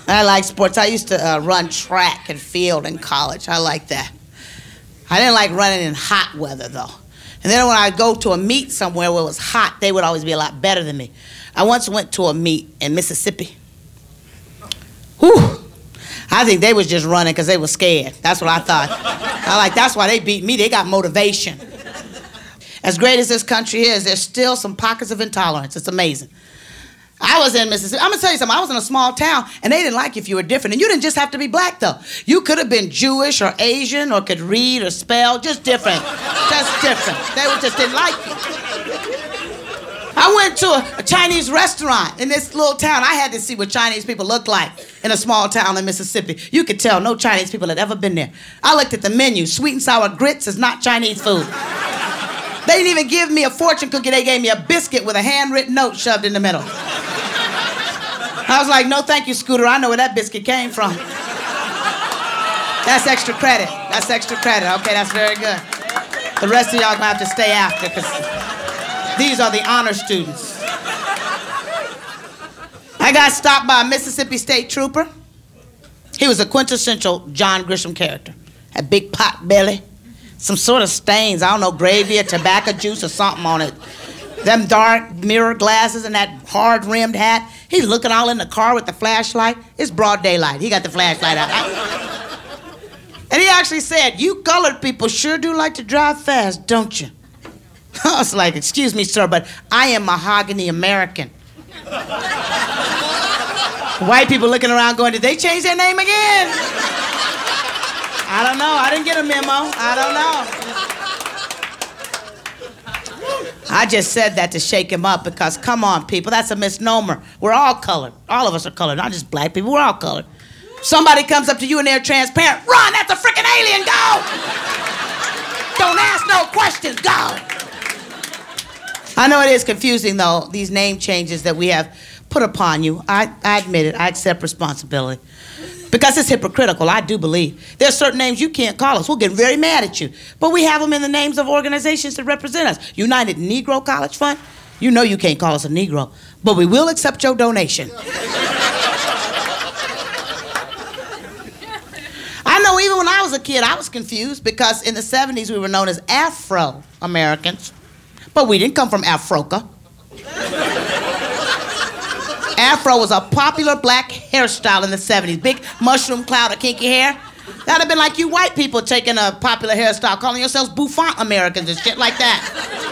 I like sports. I used to run track and field in college. I like that. I didn't like running in hot weather, though. And then when I'd go to a meet somewhere where it was hot, they would always be a lot better than me. I once went to a meet in Mississippi. Whew. I think they was just running because they were scared. That's what I thought. That's why they beat me. They got motivation. As great as this country is, there's still some pockets of intolerance. It's amazing. I was in Mississippi. I'm going to tell you something. I was in a small town, and they didn't like you if you were different. And you didn't just have to be black, though. You could have been Jewish or Asian or could read or spell. Just different. Just different. They just didn't like you. I went to a Chinese restaurant in this little town. I had to see what Chinese people looked like in a small town in Mississippi. You could tell no Chinese people had ever been there. I looked at the menu. Sweet and sour grits is not Chinese food. They didn't even give me a fortune cookie. They gave me a biscuit with a handwritten note shoved in the middle. I was like, no thank you, Scooter. I know where that biscuit came from. That's extra credit. That's extra credit. Okay, that's very good. The rest of y'all gonna have to stay after because these are the honor students. I got stopped by a Mississippi State trooper. He was a quintessential John Grisham character. Had big pot belly, some sort of stains, I don't know, gravy or tobacco juice or something on it. Them dark mirror glasses and that hard-rimmed hat. He's looking all in the car with the flashlight. It's broad daylight. He got the flashlight out. And he actually said, you colored people sure do like to drive fast, don't you? I was like, excuse me, sir, but I am mahogany American. White people looking around going, did they change their name again? I don't know. I didn't get a memo. I don't know. I just said that to shake him up because, come on, people, that's a misnomer. We're all colored. All of us are colored, not just black people. We're all colored. Somebody comes up to you and they're transparent. Run, that's a freaking alien. Go! Don't ask no questions. Go! I know it is confusing, though, these name changes that we have put upon you. I admit it. I accept responsibility. Because it's hypocritical, I do believe. There's certain names you can't call us. We'll get very mad at you. But we have them in the names of organizations that represent us. United Negro College Fund, you know you can't call us a Negro. But we will accept your donation. I know even when I was a kid, I was confused because in the 70s we were known as Afro-Americans. But we didn't come from Africa. Afro was a popular black hairstyle in the 70s. Big mushroom cloud of kinky hair. That'd have been like you white people taking a popular hairstyle, calling yourselves bouffant Americans and shit like that.